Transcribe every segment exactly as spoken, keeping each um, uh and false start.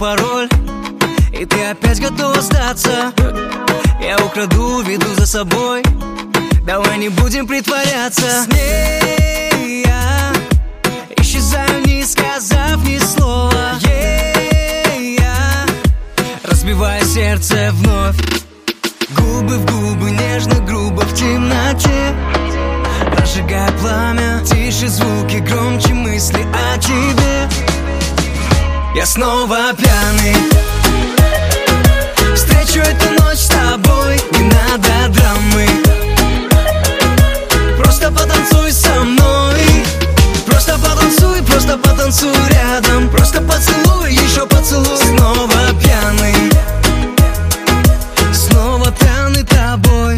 пароль, и ты опять готова сдаться. Я украду, веду за собой, давай не будем притворяться. С ней я исчезаю, не сказав ни слова. Ей я разбиваю сердце вновь. Губы в губы, нежно, грубо в темноте. Прожигая пламя, тише звуки, громче мысли о тебе. Я снова пьяный, встречу эту ночь с тобой. Не надо драмы, просто потанцуй со мной. Просто потанцуй, просто потанцуй рядом. Просто поцелуй, еще поцелуй. Снова пьяный, снова пьяный тобой.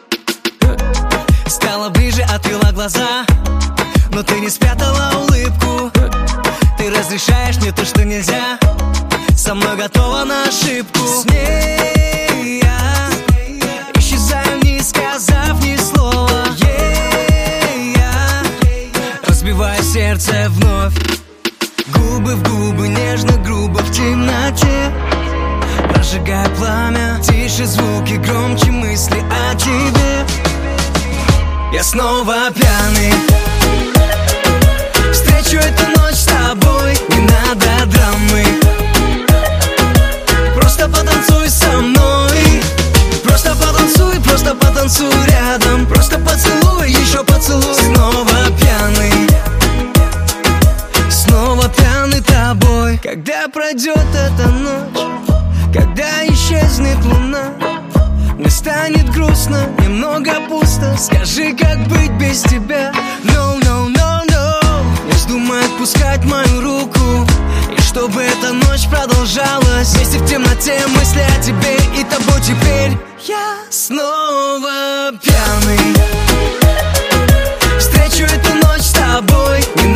Стала ближе, отвела глаза, но ты не спрятала улыбку. Ты разрешаешь мне то, что нельзя. Со мной готова на ошибку. С ней я исчезаю, не сказав ни слова. Ей я разбиваю сердце вновь. Губы в губы, нежно, грубо в темноте. Прожигая пламя, тише звуки, громче мысли о тебе. Я снова пьяный, встречу эту ночь с тобой. Не надо драмы, просто потанцуй со мной. Просто потанцуй, просто потанцуй рядом. Просто поцелуй, еще поцелуй. Снова пьяный, снова пьяный тобой. Когда пройдет эта ночь, когда исчезнет луна, мне станет грустно, немного пусто. Скажи, как быть без тебя? No, no, no, no. Не вздумай отпускать мою руку, и чтобы эта ночь продолжалась. Вместе в темноте мысли о тебе и тобой. Теперь я снова пьяный, встречу эту ночь с тобой. Не